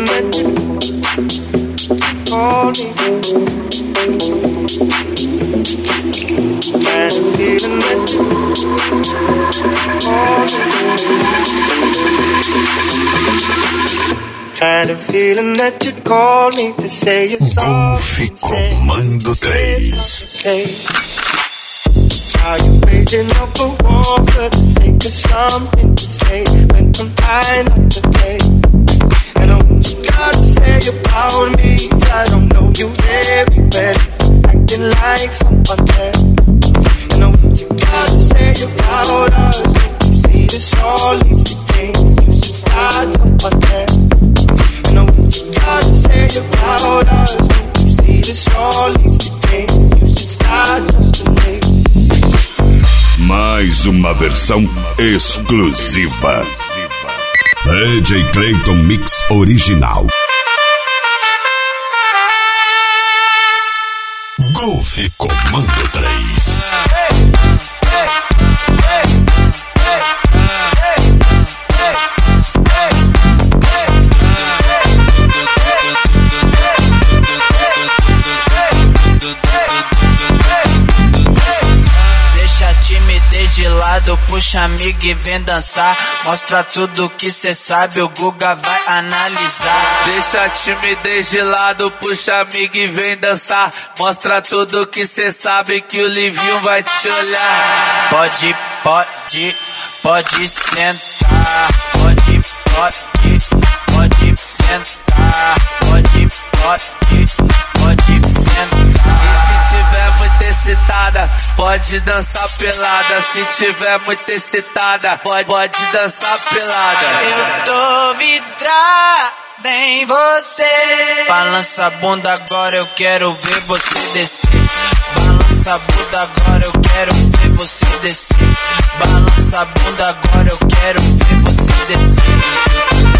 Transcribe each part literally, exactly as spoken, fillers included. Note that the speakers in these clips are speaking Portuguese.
feeling that you call me. Kind of feeling that you call me. Kind of feeling that you call me to say you're sorry. Golfe Comando três. Are you raising up a war for the sake of something to say when I'm high up today? And I want you gotta say about me. I don't know you very well, acting like someone else. And I want you gotta say about us. Don't you see this all these things? You should start someone else. And I want you gotta say about us. Don't you see this all these things? You should start just to make. Mais uma versão exclusiva. D J Clayton Mix Original. Golfe Comando três. De lado, puxa amigo e vem dançar. Mostra tudo que cê sabe, o Guga vai analisar. Deixa a timidez de lado, puxa amigo e vem dançar. Mostra tudo que cê sabe, que o Livinho vai te olhar. Pode, pode, pode sentar. Pode, pode, pode sentar. Pode, pode, pode sentar. E se tiver muito excitada, pode dançar pelada. Se tiver muito excitada, pode, pode dançar pelada. Eu tô vidrada em você. Balança a bunda agora, eu quero ver você descer. Balança a bunda agora, eu quero ver você descer. Balança a bunda agora, eu quero ver você descer.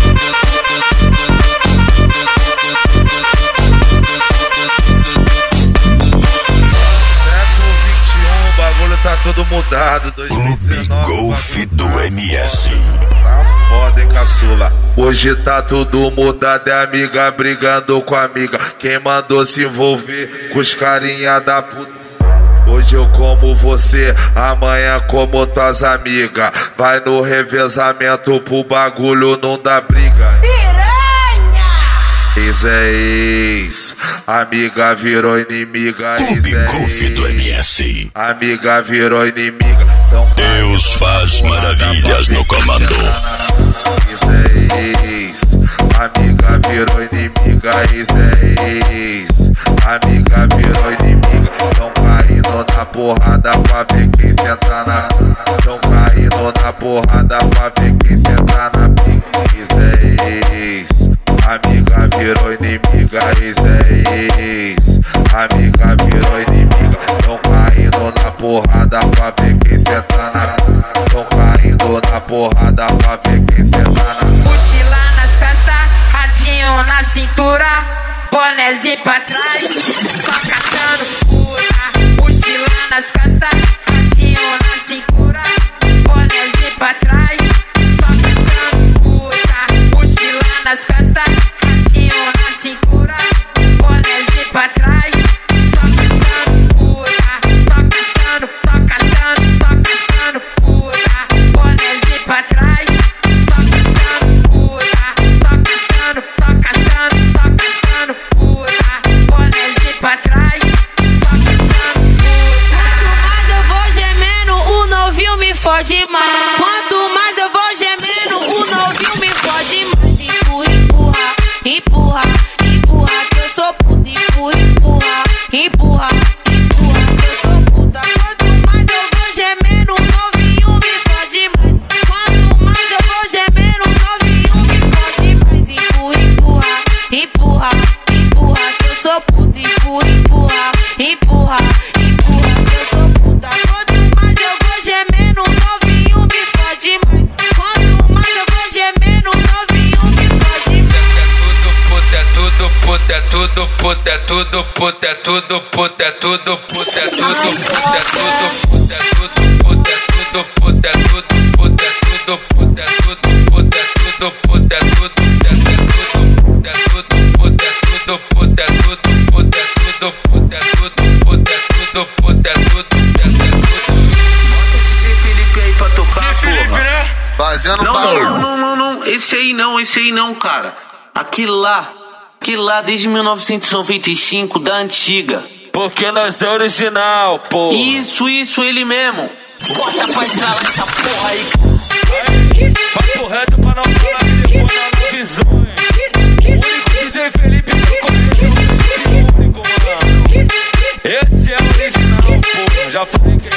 O bagulho tá todo mudado. dois mil e dezenove, Clube Golfe do M S. Tá foda, hein, caçula? Hoje tá tudo mudado, é amiga brigando com amiga. Quem mandou se envolver com os carinha da puta? Hoje eu como você, amanhã como tuas amigas. Vai no revezamento pro bagulho não dá briga. Ex é ex, amiga virou inimiga. Clube Golfe do M S. Amiga virou inimiga. Então, Deus faz maravilhas no comando. Ex é ex, amiga virou inimiga. Ex é ex, amiga virou inimiga. Tão caindo na porrada pra ver quem senta na. Tão caindo na porrada pra ver quem senta na pica. Ex é ex, amiga virou inimiga. Ex é ex, amiga virou inimiga. Tão caindo na porrada pra ver quem senta na. Tão caindo na porrada pra ver quem senta na. Mochila nas costas, radinho na cintura, bonézinho pra trás, só catando puta. Mochila nas costas, radinho na cintura, bonézinho pra trás, só catando puta. Mochila nas costas, radinho na cintura, bonézinho pra trás, só catando puta. Só catando, só catando, só catando puta. Bonézinho pra trás, só catando puta. Só catando, só catando, só catando puta. Bonézinho pra trás, só catando puta. Quanto mais eu vou gemendo, o novinho me fode mais. Quanto mais eu vou gemendo, o novinho me fode mais. Empurra, empurra, empurra, empurra, que eu sou puta. Empurra, empurra, empurra, empurra, que eu sou puta. Quanto mais eu vou gemendo, o novinho me fode mais. Quanto mais eu vou gemendo, o novinho me fode mais. Empurra, empurra, empurra, empurra, que eu sou puta. Empurra, empurra, empurra, empurra, que eu sou puta. Quanto mais eu vou gemendo, o novinho me fode mais. Quanto mais eu vou gemendo, o novinho me fode mais. É tudo puta, é tudo puta, é tudo puta, é tudo puta, é tudo puta, é tudo puta, é tudo puta, é tudo puta, é tudo puta, é tudo puta, é tudo puta, é tudo puta, é tudo puta, é tudo puta, é tudo puta, é tudo puta. tudo puta, é tudo puta, é tudo puta, é tudo puta, é tudo puta, é tudo puta, é tudo. Bota o D J Felipe aí pra tocar, porra. Felipe, né? Fazendo Não, barulho. não, não, não, não, esse aí não, esse aí não, cara. Aquele lá, aquele lá desde mil novecentos e noventa e cinco, da antiga. Porque nós é original, pô. Isso, isso, ele mesmo. Bota pra estralar essa porra aí. Papo reto pra não falar que depois não é visão, hein. O único D J Felipe que eu conheço é o único, mano. Esse é o original, pô. Já falei que